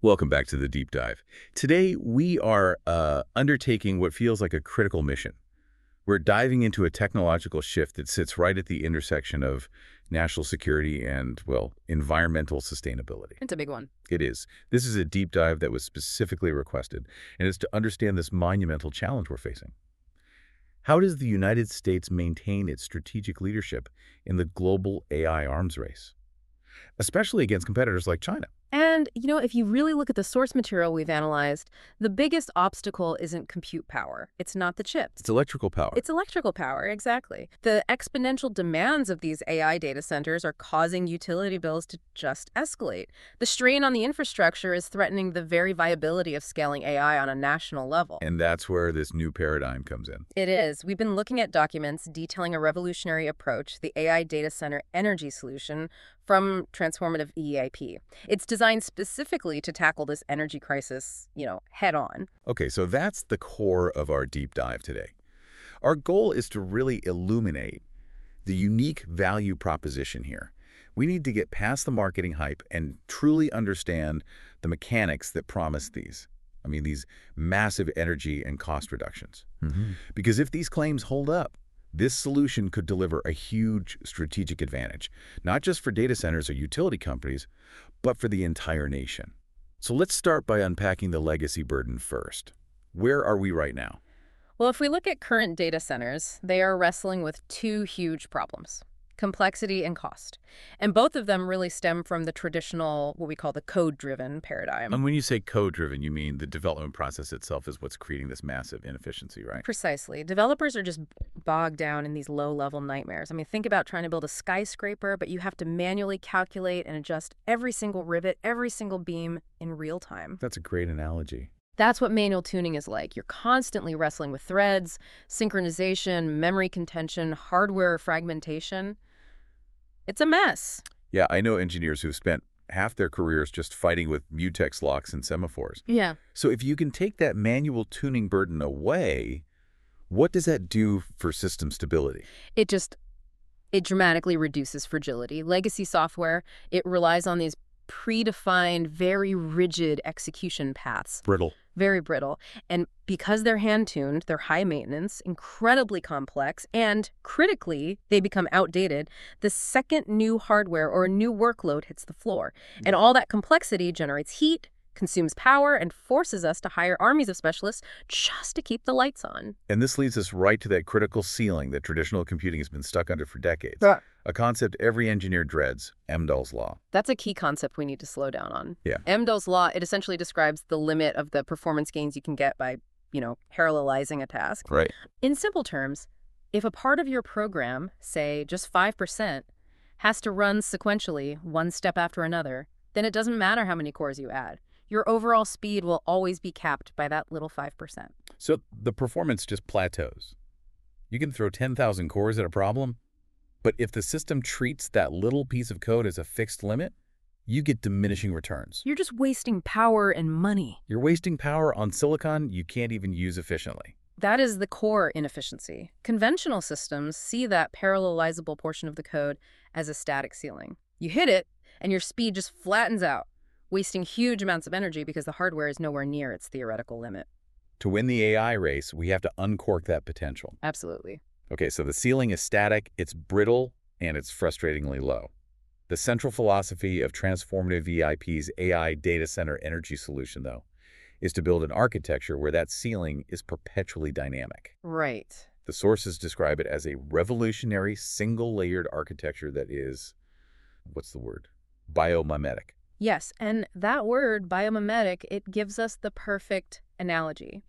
Welcome back to the deep dive. Today, we are undertaking what feels like a critical mission. We're diving into a technological shift that sits right at the intersection of national security and, well, environmental sustainability. It's a big one. It is. This is a deep dive that was specifically requested, and it's to understand this monumental challenge we're facing. How does the United States maintain its strategic leadership in the global AI arms race, especially against competitors like China? And, if you really look at the source material we've analyzed, the biggest obstacle isn't compute power. It's not the chips. It's electrical power. It's electrical power, exactly. The exponential demands of these AI data centers are causing utility bills to just escalate. The strain on the infrastructure is threatening the very viability of scaling AI on a national level. And that's where this new paradigm comes in. It is. We've been looking at documents detailing a revolutionary approach, the AI data center energy solution from Transformative EIP. It's designed specifically to tackle this energy crisis, head on. Okay, so that's the core of our deep dive today. Our goal is to really illuminate the unique value proposition here. We need to get past the marketing hype and truly understand the mechanics that promise these. These massive energy and cost reductions. Because if these claims hold up, this solution could deliver a huge strategic advantage, not just for data centers or utility companies, but for the entire nation. So let's start by unpacking the legacy burden first. Where are we right now? Well, if we look at current data centers, they are wrestling with two huge problems: complexity and cost. And both of them really stem from the traditional, what we call the code-driven paradigm. And when you say code-driven, you mean the development process itself is what's creating this massive inefficiency, right? Precisely. Developers are just bogged down in these low-level nightmares. Think about trying to build a skyscraper, but you have to manually calculate and adjust every single rivet, every single beam in real time. That's a great analogy. That's what manual tuning is like. You're constantly wrestling with threads, synchronization, memory contention, hardware fragmentation. It's a mess. Yeah, I know engineers who've spent half their careers just fighting with mutex locks and semaphores. Yeah. So if you can take that manual tuning burden away, what does that do for system stability? It dramatically reduces fragility. Legacy software, it relies on these predefined, very rigid execution paths. Brittle. Very brittle. And because they're hand-tuned, they're high maintenance, incredibly complex, and critically, they become outdated the second new hardware or a new workload hits the floor. And all that complexity generates heat, consumes power, and forces us to hire armies of specialists just to keep the lights on. And this leads us right to that critical ceiling that traditional computing has been stuck under for decades. Yeah. A concept every engineer dreads, Amdahl's Law. That's a key concept we need to slow down on. Yeah. Amdahl's Law, it essentially describes the limit of the performance gains you can get by, parallelizing a task. Right. In simple terms, if a part of your program, say just 5%, has to run sequentially, one step after another, then it doesn't matter how many cores you add. Your overall speed will always be capped by that little 5%. So the performance just plateaus. You can throw 10,000 cores at a problem, but if the system treats that little piece of code as a fixed limit, you get diminishing returns. You're just wasting power and money. You're wasting power on silicon you can't even use efficiently. That is the core inefficiency. Conventional systems see that parallelizable portion of the code as a static ceiling. You hit it, and your speed just flattens out, wasting huge amounts of energy because the hardware is nowhere near its theoretical limit. To win the AI race, we have to uncork that potential. Absolutely. Okay, so the ceiling is static, it's brittle, and it's frustratingly low. The central philosophy of Transformative EIP's AI data center energy solution, though, is to build an architecture where that ceiling is perpetually dynamic. Right. The sources describe it as a revolutionary single-layered architecture that is, what's the word? Biomimetic. Yes, and that word, biomimetic, it gives us the perfect analogy.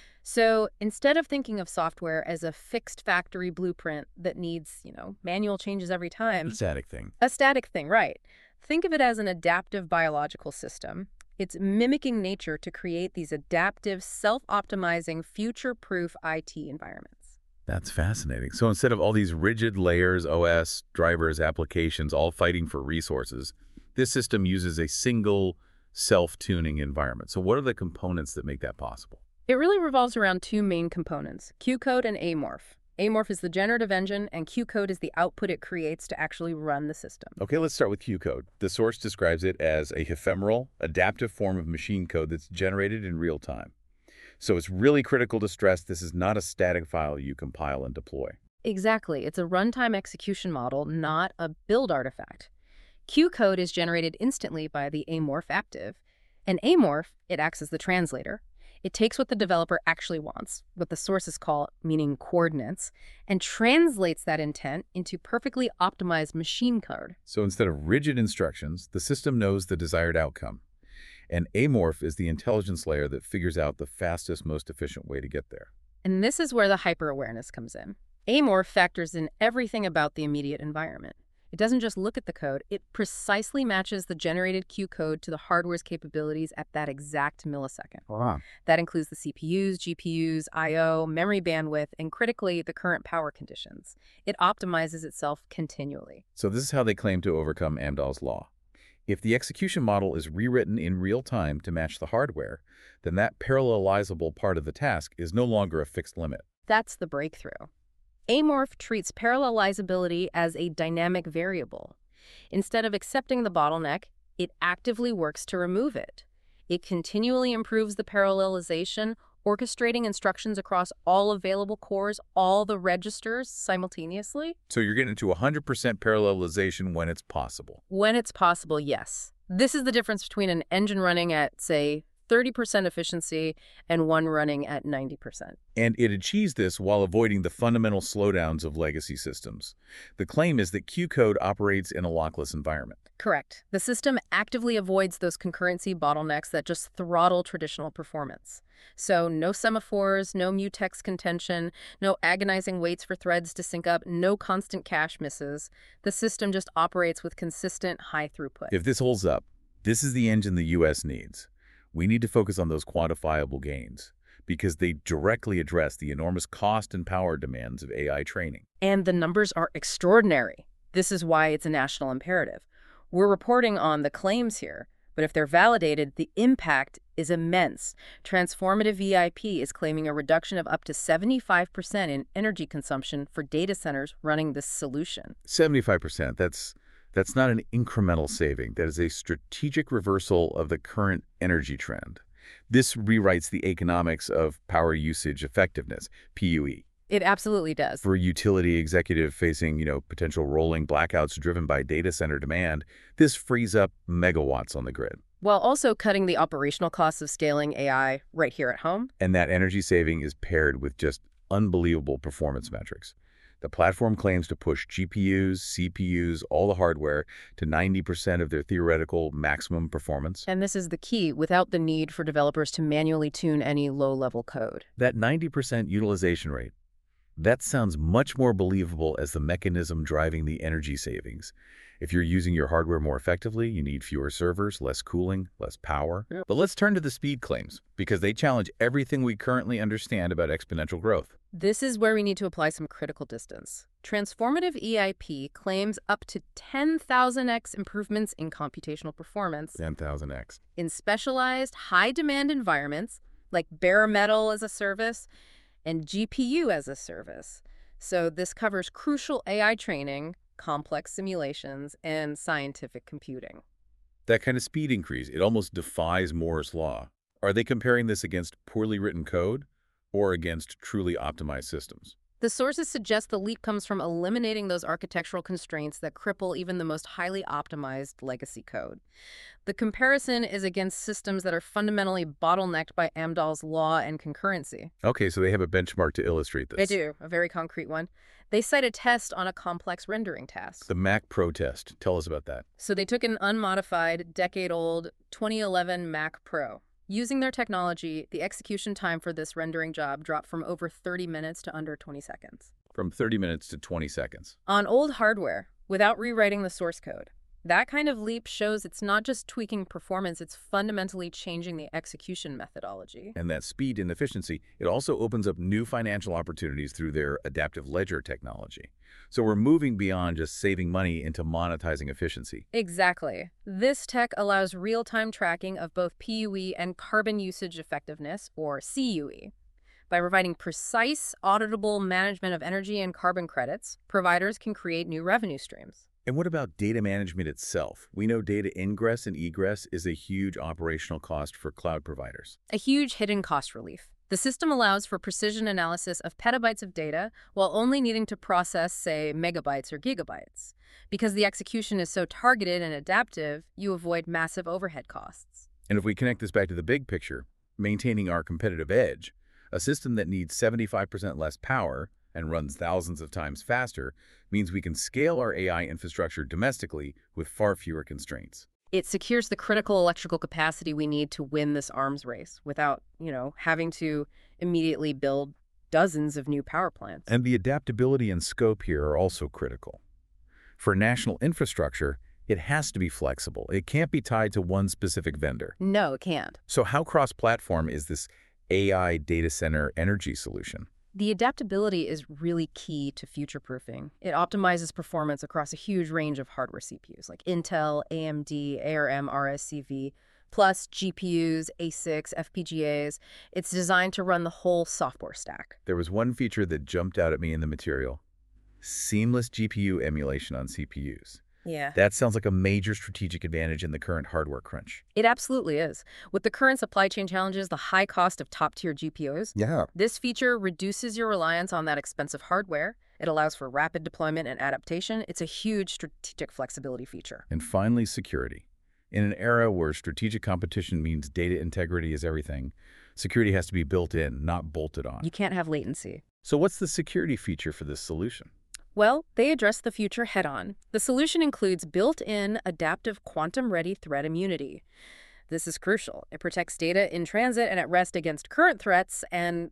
So instead of thinking of software as a fixed factory blueprint that needs, manual changes every time. A static thing. A static thing, right. Think of it as an adaptive biological system. It's mimicking nature to create these adaptive, self-optimizing, future-proof IT environments. That's fascinating. So instead of all these rigid layers, OS, drivers, applications, all fighting for resources, this system uses a single self-tuning environment. So what are the components that make that possible? It really revolves around two main components, Q-code and AMorph. Amorph is the generative engine, and Q-code is the output it creates to actually run the system. Okay, let's start with Q-code. The source describes it as a ephemeral, adaptive form of machine code that's generated in real time. So it's really critical to stress this is not a static file you compile and deploy. Exactly. It's a runtime execution model, not a build artifact. Q-code is generated instantly by the Amorph active. And Amorph, it acts as the translator. It takes what the developer actually wants, what the sources call, meaning coordinates, and translates that intent into perfectly optimized machine code. So instead of rigid instructions, the system knows the desired outcome. And Amorph is the intelligence layer that figures out the fastest, most efficient way to get there. And this is where the hyper-awareness comes in. Amorph factors in everything about the immediate environment. It doesn't just look at the code, it precisely matches the generated Q code to the hardware's capabilities at that exact millisecond. Wow. That includes the CPUs, GPUs, I/O, memory bandwidth, and critically, the current power conditions. It optimizes itself continually. So this is how they claim to overcome Amdahl's law. If the execution model is rewritten in real time to match the hardware, then that parallelizable part of the task is no longer a fixed limit. That's the breakthrough. Amorph treats parallelizability as a dynamic variable. Instead of accepting the bottleneck, it actively works to remove it. It continually improves the parallelization, orchestrating instructions across all available cores, all the registers simultaneously. So you're getting to 100% parallelization when it's possible. When it's possible, yes. This is the difference between an engine running at, say, 30% efficiency and one running at 90%. And it achieves this while avoiding the fundamental slowdowns of legacy systems. The claim is that Q-code operates in a lockless environment. Correct. The system actively avoids those concurrency bottlenecks that just throttle traditional performance. So no semaphores, no mutex contention, no agonizing waits for threads to sync up, no constant cache misses. The system just operates with consistent high throughput. If this holds up, this is the engine the U.S. needs. We need to focus on those quantifiable gains because they directly address the enormous cost and power demands of AI training. And the numbers are extraordinary. This is why it's a national imperative. We're reporting on the claims here, but if they're validated, the impact is immense. Transformative VIP is claiming a reduction of up to 75% in energy consumption for data centers running this solution. 75%, that's not an incremental saving. That is a strategic reversal of the current energy trend. This rewrites the economics of power usage effectiveness, PUE. It absolutely does. For a utility executive facing, potential rolling blackouts driven by data center demand, this frees up megawatts on the grid. While also cutting the operational costs of scaling AI right here at home. And that energy saving is paired with just unbelievable performance metrics. The platform claims to push GPUs, CPUs, all the hardware to 90% of their theoretical maximum performance. And this is the key, without the need for developers to manually tune any low-level code. That 90% utilization rate, that sounds much more believable as the mechanism driving the energy savings. If you're using your hardware more effectively, you need fewer servers, less cooling, less power. Yep. But let's turn to the speed claims, because they challenge everything we currently understand about exponential growth. This is where we need to apply some critical distance. Transformative EIP claims up to 10,000x improvements in computational performance 10,000x. in specialized, high-demand environments like bare metal as a service and GPU as a service. So this covers crucial AI training, complex simulations, and scientific computing. That kind of speed increase, it almost defies Moore's law. Are they comparing this against poorly written code or against truly optimized systems? The sources suggest the leap comes from eliminating those architectural constraints that cripple even the most highly optimized legacy code. The comparison is against systems that are fundamentally bottlenecked by Amdahl's law and concurrency. Okay, so they have a benchmark to illustrate this. They do, a very concrete one. They cite a test on a complex rendering task. The Mac Pro test. Tell us about that. So they took an unmodified, decade-old 2011 Mac Pro. Using their technology, the execution time for this rendering job dropped from over 30 minutes to under 20 seconds. From 30 minutes to 20 seconds. On old hardware, without rewriting the source code. That kind of leap shows it's not just tweaking performance, it's fundamentally changing the execution methodology. And that speed and efficiency, it also opens up new financial opportunities through their adaptive ledger technology. So we're moving beyond just saving money into monetizing efficiency. Exactly. This tech allows real-time tracking of both PUE and carbon usage effectiveness, or CUE. By providing precise, auditable management of energy and carbon credits, providers can create new revenue streams. And what about data management itself? We know data ingress and egress is a huge operational cost for cloud providers. A huge hidden cost relief. The system allows for precision analysis of petabytes of data while only needing to process, say, megabytes or gigabytes. Because the execution is so targeted and adaptive, you avoid massive overhead costs. And if we connect this back to the big picture, maintaining our competitive edge, a system that needs 75% less power and runs thousands of times faster means we can scale our AI infrastructure domestically with far fewer constraints. It secures the critical electrical capacity we need to win this arms race without, having to immediately build dozens of new power plants. And the adaptability and scope here are also critical. For national infrastructure, it has to be flexible. It can't be tied to one specific vendor. No, it can't. So how cross-platform is this AI data center energy solution? The adaptability is really key to future-proofing. It optimizes performance across a huge range of hardware CPUs like Intel, AMD, ARM, RSCV, plus GPUs, ASICs, FPGAs. It's designed to run the whole software stack. There was one feature that jumped out at me in the material: seamless GPU emulation on CPUs. Yeah. That sounds like a major strategic advantage in the current hardware crunch. It absolutely is. With the current supply chain challenges, the high cost of top-tier GPUs, this feature reduces your reliance on that expensive hardware. It allows for rapid deployment and adaptation. It's a huge strategic flexibility feature. And finally, security. In an era where strategic competition means data integrity is everything, security has to be built in, not bolted on. You can't have latency. So what's the security feature for this solution? Well, they address the future head-on. The solution includes built-in adaptive quantum-ready threat immunity. This is crucial. It protects data in transit and at rest against current threats and,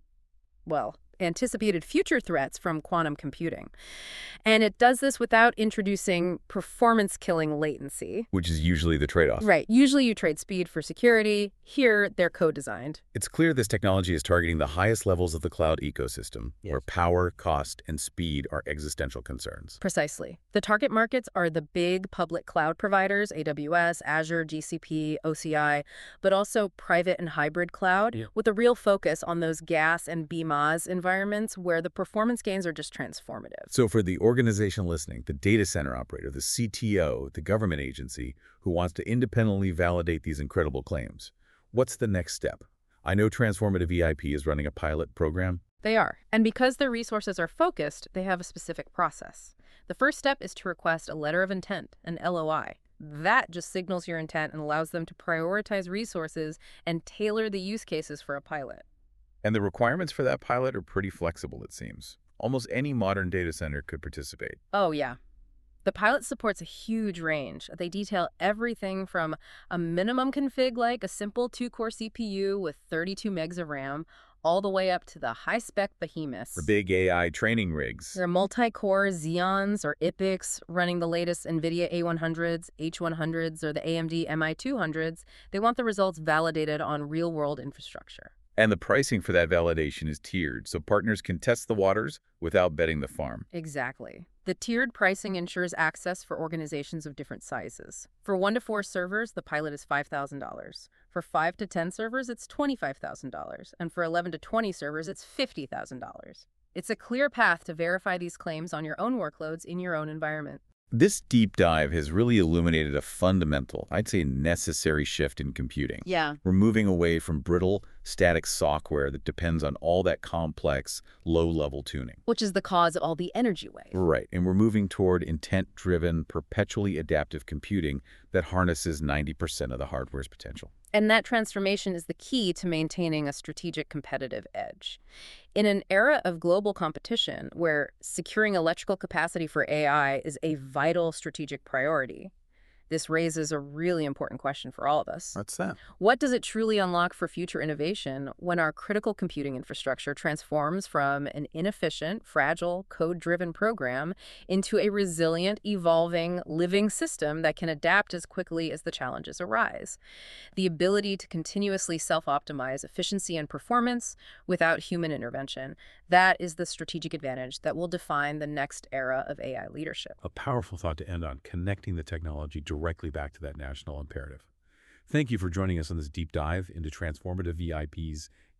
anticipated future threats from quantum computing. And it does this without introducing performance-killing latency. Which is usually the trade-off. Right. Usually you trade speed for security. Here, they're co-designed. It's clear this technology is targeting the highest levels of the cloud ecosystem, where power, cost, and speed are existential concerns. Precisely. The target markets are the big public cloud providers, AWS, Azure, GCP, OCI, but also private and hybrid cloud, with a real focus on those GaaS and BMaaS environments where the performance gains are just transformative. So for the organization listening, the data center operator, the CTO, the government agency who wants to independently validate these incredible claims, what's the next step? I know Transformative EIP is running a pilot program. They are. And because their resources are focused, they have a specific process. The first step is to request a letter of intent, an LOI. That just signals your intent and allows them to prioritize resources and tailor the use cases for a pilot. And the requirements for that pilot are pretty flexible, it seems. Almost any modern data center could participate. Oh, yeah. The pilot supports a huge range. They detail everything from a minimum config like a simple 2-core CPU with 32 megs of RAM, all the way up to the high-spec behemoths. For big AI training rigs. They're multi-core Xeons or IPICs running the latest NVIDIA A100s, H100s, or the AMD MI200s. They want the results validated on real-world infrastructure. And the pricing for that validation is tiered, so partners can test the waters without betting the farm. Exactly. The tiered pricing ensures access for organizations of different sizes. For 1 to 4 servers, the pilot is $5,000. For 5 to 10 servers, it's $25,000. And for 11 to 20 servers, it's $50,000. It's a clear path to verify these claims on your own workloads in your own environment. This deep dive has really illuminated a fundamental, I'd say necessary shift in computing. Yeah. We're moving away from brittle, static software that depends on all that complex, low-level tuning. Which is the cause of all the energy waste. Right, and we're moving toward intent-driven, perpetually adaptive computing that harnesses 90% of the hardware's potential. And that transformation is the key to maintaining a strategic competitive edge. In an era of global competition where securing electrical capacity for AI is a vital strategic priority, this raises a really important question for all of us. What's that? What does it truly unlock for future innovation when our critical computing infrastructure transforms from an inefficient, fragile, code-driven program into a resilient, evolving, living system that can adapt as quickly as the challenges arise? The ability to continuously self-optimize efficiency and performance without human intervention, that is the strategic advantage that will define the next era of AI leadership. A powerful thought to end on, connecting the technology directly back to that national imperative. Thank you for joining us on this deep dive into Transformative VIP's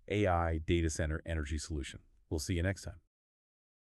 AI data center energy solution. We'll see you next time.